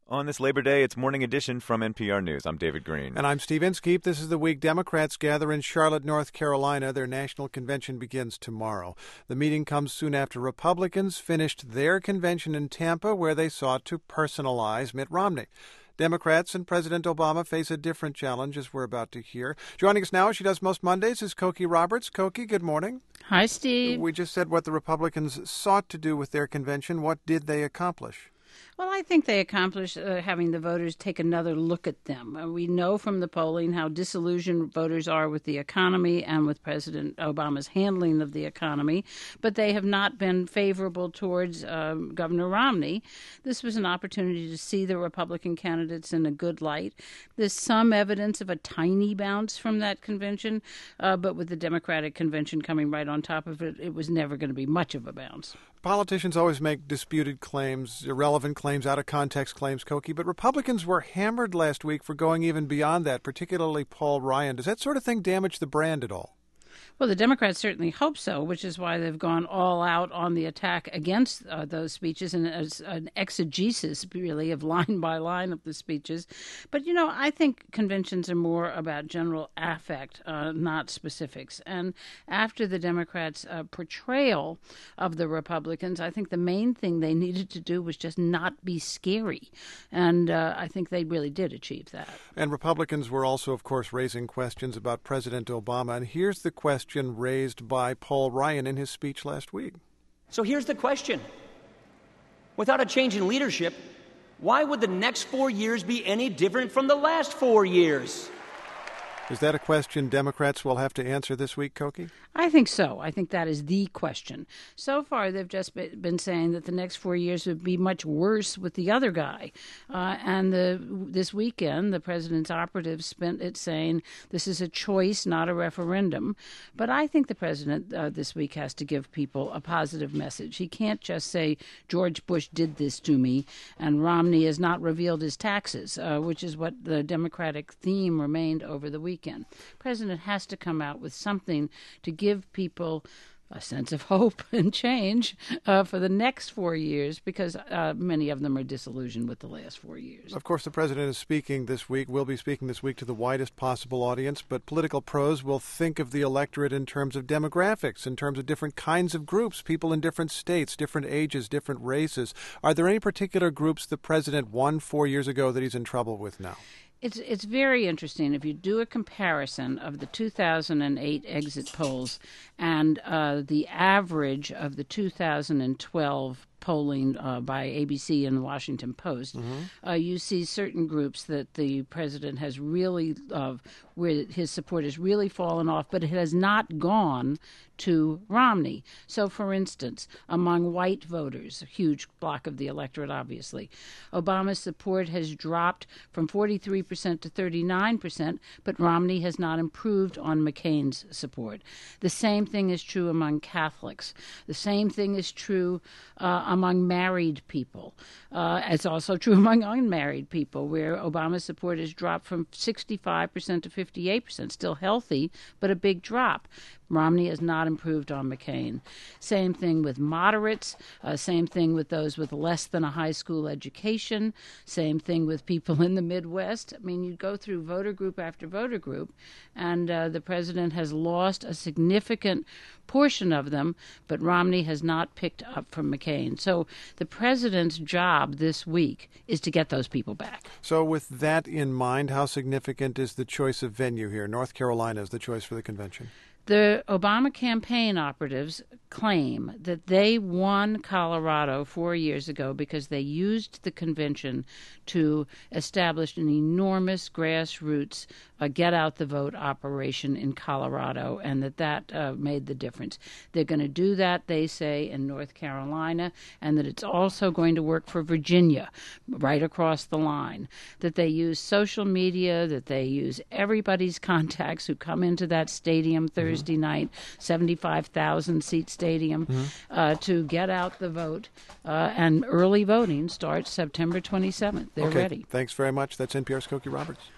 On this Labor Day, it's Morning Edition from NPR News. I'm David Green. And I'm Steve Inskeep. This is the week Democrats gather in Charlotte, North Carolina. Their national convention begins tomorrow. The meeting comes soon after Republicans finished their convention in Tampa, where they sought to personalize Mitt Romney. Democrats and President Obama face a different challenge, as we're about to hear. Joining us now, as she does most Mondays, is Cokie Roberts. Cokie, good morning. Hi, Steve. We just said what the Republicans sought to do with their convention. What did they accomplish? Well, I think they accomplished having the voters take another look at them. We know from the polling how disillusioned voters are with the economy and with President Obama's handling of the economy, but they have not been favorable towards Governor Romney. This was an opportunity to see the Republican candidates in a good light. There's some evidence of a tiny bounce from that convention, but with the Democratic convention coming right on top of it, it was never going to be much of a bounce. Politicians always make disputed claims, irrelevant claims, out-of-context claims, Cokie, but Republicans were hammered last week for going even beyond that, particularly Paul Ryan. Does that sort of thing damage the brand at all? Well, the Democrats certainly hope so, which is why they've gone all out on the attack against those speeches and as an exegesis, really, of line by line of the speeches. But, I think conventions are more about general affect, not specifics. And after the Democrats' portrayal of the Republicans, I think the main thing they needed to do was just not be scary. And I think they really did achieve that. And Republicans were also, of course, raising questions about President Obama. And here's the question raised by Paul Ryan in his speech last week. So here's the question. Without a change in leadership, why would the next 4 years be any different from the last 4 years? Is that a question Democrats will have to answer this week, Cokie? I think so. I think that is the question. So far, they've just been saying that the next 4 years would be much worse with the other guy. And this weekend, the president's operatives spent it saying this is a choice, not a referendum. But I think the president this week has to give people a positive message. He can't just say, George Bush did this to me, and Romney has not revealed his taxes, which is what the Democratic theme remained over the weekend. The president has to come out with something to give people a sense of hope and change for the next 4 years, because many of them are disillusioned with the last 4 years. Of course, the president is speaking this week, will be speaking this week to the widest possible audience, but political pros will think of the electorate in terms of demographics, in terms of different kinds of groups, people in different states, different ages, different races. Are there any particular groups the president won 4 years ago that he's in trouble with now? It's very interesting. If you do a comparison of the 2008 exit polls and the average of the 2012 polling by ABC and the Washington Post, you see certain groups that the president has really, where his support has really fallen off, but it has not gone to Romney. So, for instance, among white voters, a huge block of the electorate, obviously, Obama's support has dropped from 43% to 39%, but Romney has not improved on McCain's support. The same thing is true among Catholics. The same thing is true among married people. It's also true among unmarried people, where Obama's support has dropped from 65% to 58%, still healthy, but a big drop. Romney has not improved on McCain. Same thing with moderates, same thing with those with less than a high school education, same thing with people in the Midwest. I mean, you go through voter group after voter group, and the president has lost a significant portion of them, but Romney has not picked up from McCain. So the president's job this week is to get those people back. So with that in mind, how significant is the choice of venue here? North Carolina is the choice for the convention. The Obama campaign operatives claim that they won Colorado 4 years ago because they used the convention to establish an enormous grassroots get-out-the-vote operation in Colorado, and that made the difference. They're going to do that, they say, in North Carolina, and that it's also going to work for Virginia, right across the line, that they use social media, that they use everybody's contacts who come into that stadium Thursday night, 75,000-seat stadium, to get out the vote. And early voting starts September 27th. They're ready. Thanks very much. That's NPR's Cokie Roberts.